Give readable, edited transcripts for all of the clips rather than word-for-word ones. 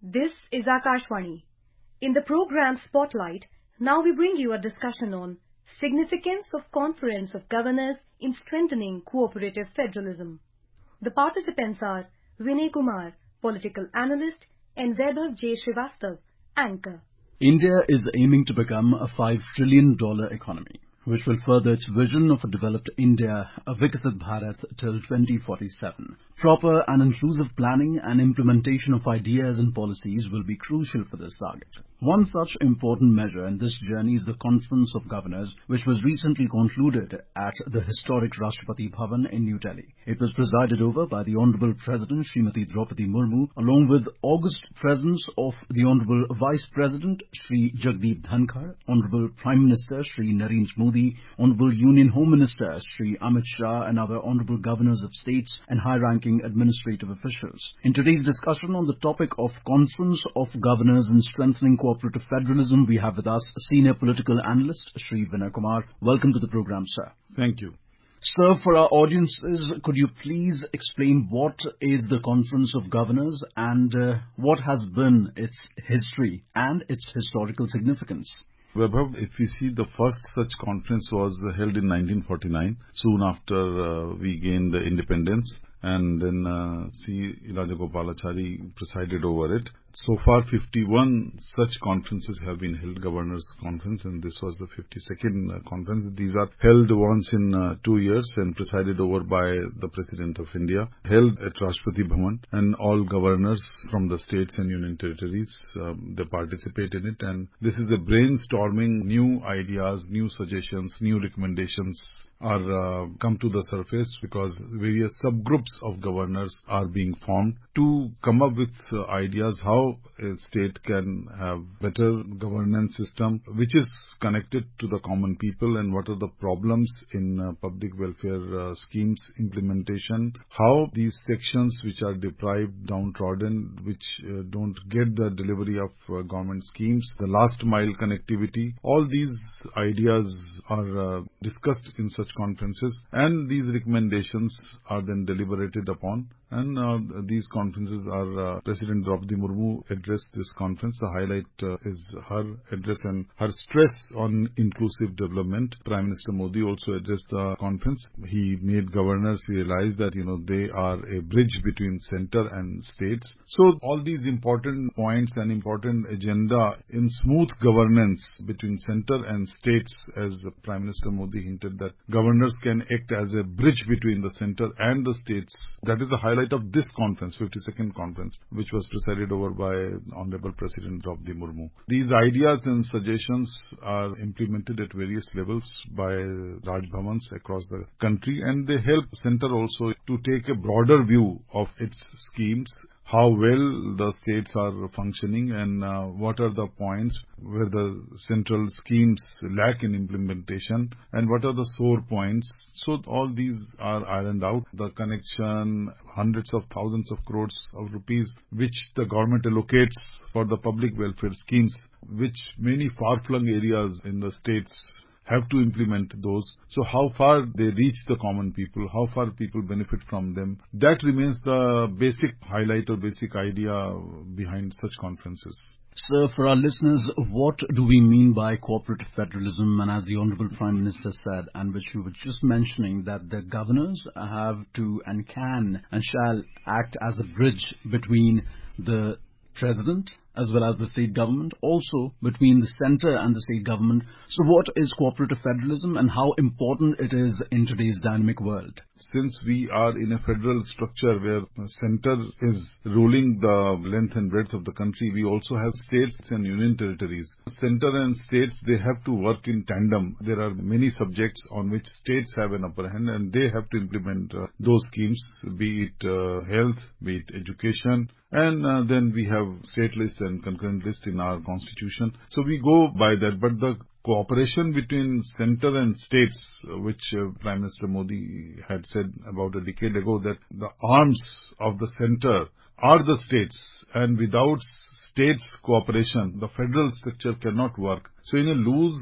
This is Akashvani. In the program Spotlight, now we bring you a discussion on Significance of Conference of Governors in Strengthening Cooperative Federalism. The participants are Vinay Kumar, Political Analyst, and Vaibhav J. Srivastav, Anchor. India is aiming to become a $5 trillion economy, which will further its vision of a developed India, a Viksit Bharat till 2047. Proper and inclusive planning and implementation of ideas and policies will be crucial for this target. One such important measure in this journey is the Conference of Governors, which was recently concluded at the historic Rashtrapati Bhavan in New Delhi. It was presided over by the Honorable President Srimati Draupadi Murmu, along with august presence of the Honorable Vice President Shri Jagdeep Dhankar, Honorable Prime Minister Shri Narendra Modi, Honorable Union Home Minister Shri Amit Shah, and other Honorable Governors of States and high-ranking administrative officials. In today's discussion on the topic of Conference of Governors in Strengthening Cooperative Federalism, we have with us Senior Political Analyst Shri Vinay Kumar. Welcome to the program, sir. Thank you. Sir, for our audiences, could you please explain what is the Conference of Governors and what has been its history and its historical significance? Vaibhav, if we see, the first such conference was held in 1949, soon after we gained independence, and then C. Rajagopalachari presided over it. So far, 51 such conferences have been held, Governors' Conference, and this was the 52nd conference. These are held once in 2 years and presided over by the President of India, held at Rashtrapati Bhavan, and all governors from the states and union territories, they participate in it. And this is a brainstorming, new ideas, new suggestions, new recommendations are come to the surface because various subgroups of governors are being formed to come up with ideas how a state can have better governance system which is connected to the common people, and what are the problems in public welfare schemes implementation, how these sections which are deprived, downtrodden, which don't get the delivery of government schemes, the last mile connectivity, all these ideas are discussed in such conferences, and these recommendations are then deliberated upon. And these conferences are President Draupadi Murmu addressed this conference. The highlight is her address and her stress on inclusive development. Prime Minister Modi also addressed the conference. He made governors realize that, they are a bridge between center and states. So all these important points and important agenda in smooth governance between center and states, as Prime Minister Modi hinted that governors can act as a bridge between the center and the states. That is the highlight of this conference, 52nd conference, which was presided over by Honorable President Draupadi Murmu. These ideas and suggestions are implemented at various levels by Raj Bhavans across the country, and they help center also to take a broader view of its schemes, how well the states are functioning, and what are the points where the central schemes lack in implementation, and what are the sore points. So all these are ironed out. The connection, hundreds of thousands of crores of rupees, which the government allocates for the public welfare schemes, which many far-flung areas in the states have to implement those. So how far they reach the common people, how far people benefit from them, that remains the basic highlight or basic idea behind such conferences. Sir, for our listeners, what do we mean by cooperative federalism? And as the Honorable Prime Minister said, and which you were just mentioning, that the governors have to and can and shall act as a bridge between the President as well as the state government, also between the centre and the state government. So what is cooperative federalism and how important it is in today's dynamic world? Since we are in a federal structure where the centre is ruling the length and breadth of the country, we also have states and union territories. Centre and states, they have to work in tandem. There are many subjects on which states have an upper hand, and they have to implement those schemes, be it health, be it education, and then we have state list and concurrent list in our constitution. So we go by that. But the cooperation between center and states, which Prime Minister Modi had said about a decade ago, that the arms of the center are the states, and without states' cooperation, the federal structure cannot work. So in a loose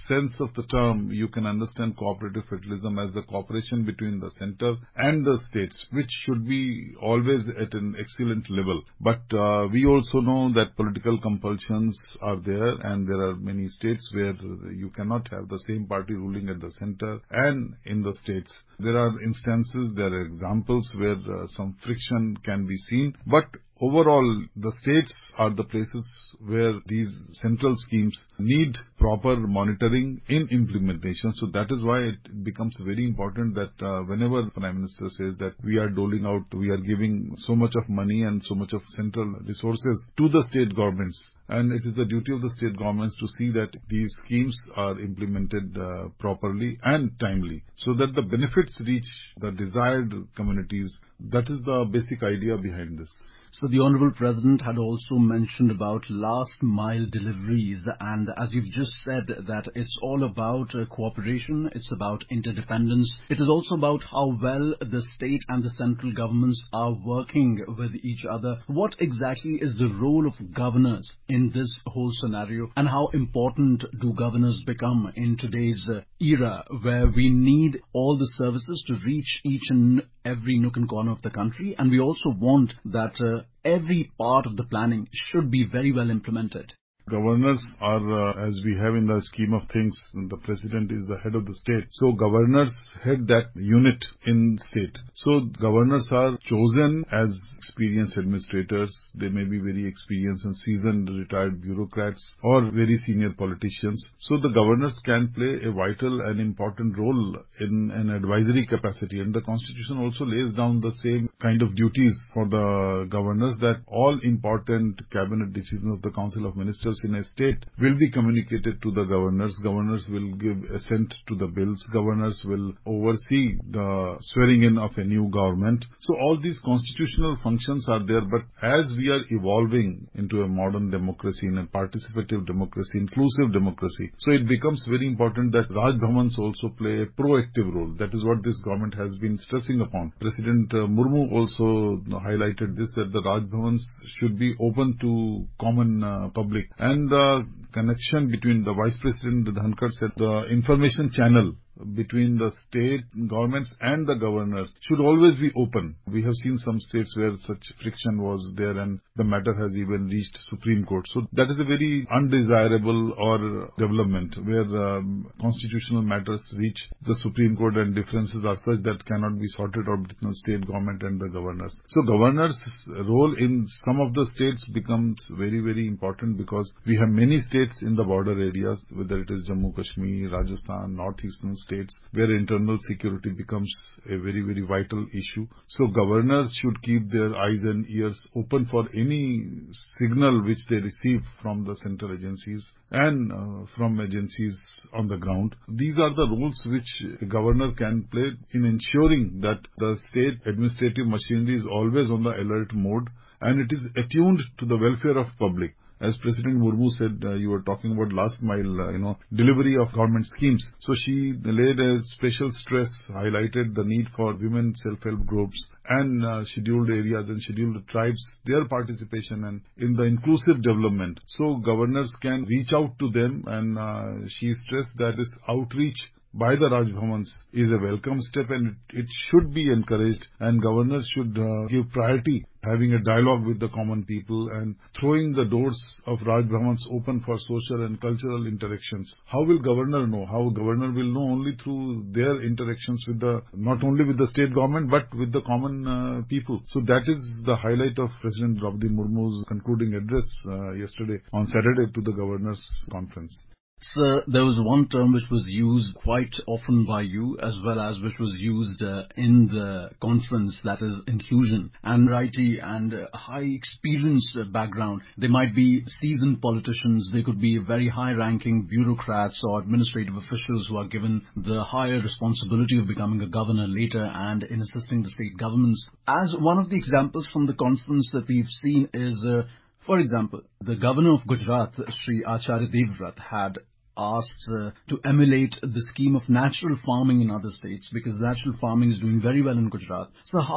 sense of the term, you can understand cooperative federalism as the cooperation between the center and the states, which should be always at an excellent level. But we also know that political compulsions are there, and there are many states where you cannot have the same party ruling at the center and in the states. There are instances, there are examples where some friction can be seen, but overall, the states are the places where these central schemes need proper monitoring in implementation. So that is why it becomes very important that whenever the Prime Minister says that we are doling out, we are giving so much of money and so much of central resources to the state governments, and it is the duty of the state governments to see that these schemes are implemented properly and timely, so that the benefits reach the desired communities. That is the basic idea behind this. So the Honourable President had also mentioned about last mile deliveries, and as you've just said that it's all about cooperation, it's about interdependence, it is also about how well the state and the central governments are working with each other. What exactly is the role of governors in this whole scenario, and how important do governors become in today's era where we need all the services to reach each and every nook and corner of the country, and we also want that every part of the planning should be very well implemented? Governors are, as we have in the scheme of things, the president is the head of the state. So governors head that unit in state. So governors are chosen as experienced administrators. They may be very experienced and seasoned retired bureaucrats or very senior politicians. So the governors can play a vital and important role in an advisory capacity. And the Constitution also lays down the same kind of duties for the governors, that all important cabinet decisions of the Council of Ministers in a state will be communicated to the governors. Governors will give assent to the bills. Governors will oversee the swearing in of a new government. So all these constitutional functions are there, but as we are evolving into a modern democracy, in a participative democracy, inclusive democracy, so it becomes very important that Raj Bhavans also play a proactive role. That is what this government has been stressing upon. President Murmu also highlighted this, that the Raj Bhavans should be open to common public. And the connection between the Vice President Dhankar said the information channel between the state governments and the governors should always be open. We have seen some states where such friction was there and the matter has even reached Supreme Court. So that is a very undesirable or development where constitutional matters reach the Supreme Court and differences are such that cannot be sorted out between the state government and the governors. So governors' role in some of the states becomes very, very important, because we have many states in the border areas, whether it is Jammu Kashmir, Rajasthan, northeastern states, where internal security becomes a very, very vital issue. So governors should keep their eyes and ears open for any signal which they receive from the central agencies and from agencies on the ground. These are the roles which a governor can play in ensuring that the state administrative machinery is always on the alert mode and it is attuned to the welfare of public. As President Murmu said, you were talking about last mile, delivery of government schemes. So she laid a special stress, highlighted the need for women self-help groups and scheduled areas and scheduled tribes, their participation and in the inclusive development. So governors can reach out to them, and she stressed that this outreach by the Raj Bhavans is a welcome step and it should be encouraged, and governors should give priority having a dialogue with the common people and throwing the doors of Raj Bhavans open for social and cultural interactions. How will governor know? How governor will know? Only through their interactions with not only with the state government but with the common people. So that is the highlight of President Draupadi Murmu's concluding address yesterday on Saturday to the governors conference. Sir, there was one term which was used quite often by you as well as which was used in the conference, that is inclusion. And righty and high experience background. They might be seasoned politicians, they could be very high-ranking bureaucrats or administrative officials who are given the higher responsibility of becoming a governor later and in assisting the state governments. As one of the examples from the conference that we've seen is for example, the governor of Gujarat, Sri Acharya Devvrat, had asked to emulate the scheme of natural farming in other states because natural farming is doing very well in Gujarat. So how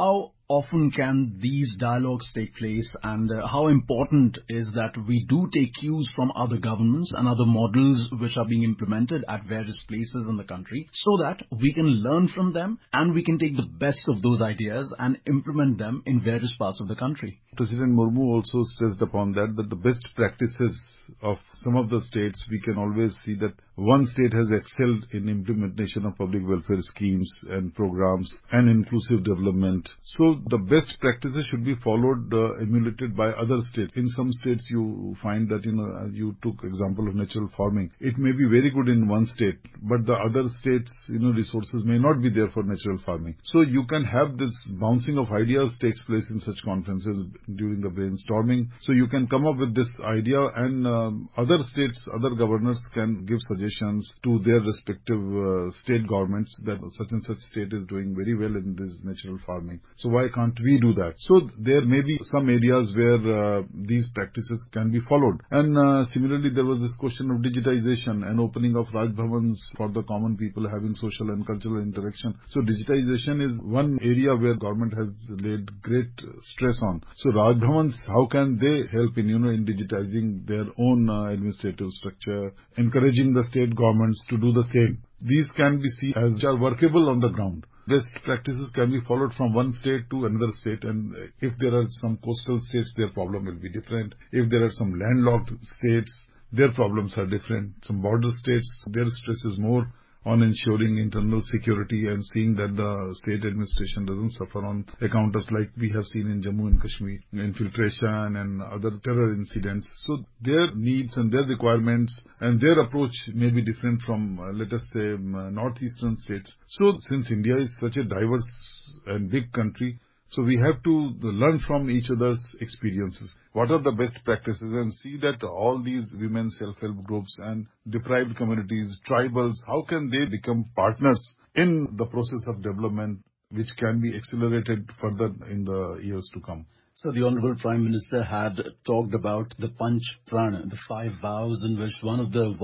often can these dialogues take place, and how important is that we do take cues from other governments and other models which are being implemented at various places in the country, so that we can learn from them and we can take the best of those ideas and implement them in various parts of the country. President Murmu also stressed upon that the best practices of some of the states, we can always see that one state has excelled in implementation of public welfare schemes and programs and inclusive development. So the best practices should be followed, emulated by other states. In some states you find that, you took example of natural farming. It may be very good in one state, but the other states, resources may not be there for natural farming. So you can have this bouncing of ideas takes place in such conferences during the brainstorming. So you can come up with this idea, and other states, other governors can give suggestions to their respective state governments that such and such state is doing very well in this natural farming. So why can't we do that? So there may be some areas where these practices can be followed. And similarly, there was this question of digitization and opening of Raj Bhavans for the common people having social and cultural interaction. So digitization is one area where government has laid great stress on. So Raj Bhavans, how can they help in digitizing their own administrative structure, encouraging the state governments to do the same? These can be seen as are workable on the ground. Best practices can be followed from one state to another state, and if there are some coastal states, their problem will be different. If there are some landlocked states, their problems are different. Some border states, their stress is more on ensuring internal security and seeing that the state administration doesn't suffer on account of, like we have seen in Jammu and Kashmir, infiltration and other terror incidents. So their needs and their requirements and their approach may be different from, let us say, northeastern states. So since India is such a diverse and big country, so we have to learn from each other's experiences. What are the best practices, and see that all these women self-help groups and deprived communities, tribals, how can they become partners in the process of development, which can be accelerated further in the years to come? So the Honorable Prime Minister had talked about the Panch Pran, the 5 vows, in which one of the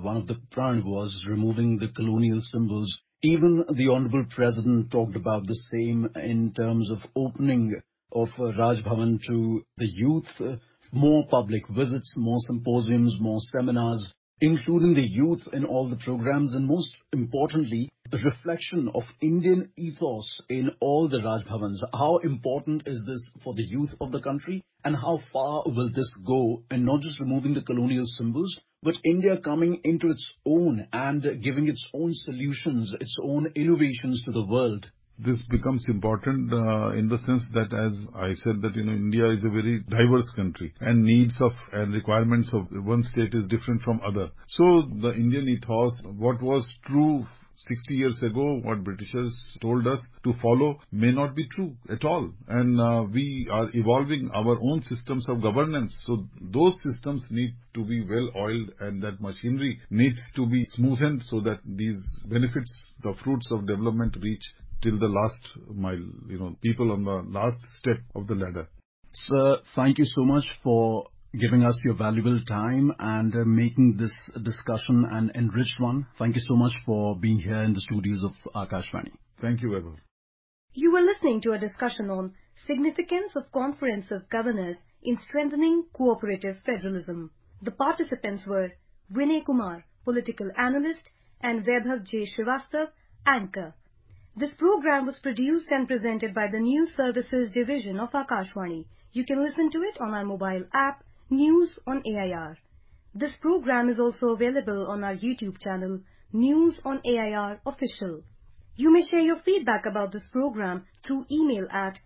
pran was removing the colonial symbols. Even the Honorable President talked about the same in terms of opening of Raj Bhavan to the youth, more public visits, more symposiums, more seminars, including the youth in all the programs, and most importantly, the reflection of Indian ethos in all the Raj Bhavans. How important is this for the youth of the country, and how far will this go in not just removing the colonial symbols, but India coming into its own and giving its own solutions, its own innovations to the world? This becomes important in the sense that, as I said, that India is a very diverse country, and needs of and requirements of one state is different from other. So the Indian ethos, what was true 60 years ago, what Britishers told us to follow, may not be true at all. And we are evolving our own systems of governance. So those systems need to be well oiled, and that machinery needs to be smoothened so that these benefits, the fruits of development, reach till the last mile, people on the last step of the ladder. Sir, thank you so much for giving us your valuable time and making this discussion an enriched one. Thank you so much for being here in the studios of Akashvani. Thank you, Vaibhav. You were listening to a discussion on Significance of Conference of Governors in Strengthening Cooperative Federalism. The participants were Vinay Kumar, political analyst, and Vaibhav J. Srivastav, anchor. This program was produced and presented by the News Services Division of Akashvani. You can listen to it on our mobile app, News on AIR. This program is also available on our YouTube channel, News on AIR Official. You may share your feedback about this program through email at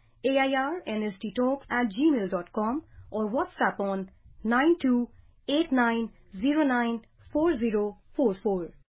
airnsttalks@gmail.com or WhatsApp on 9289094044.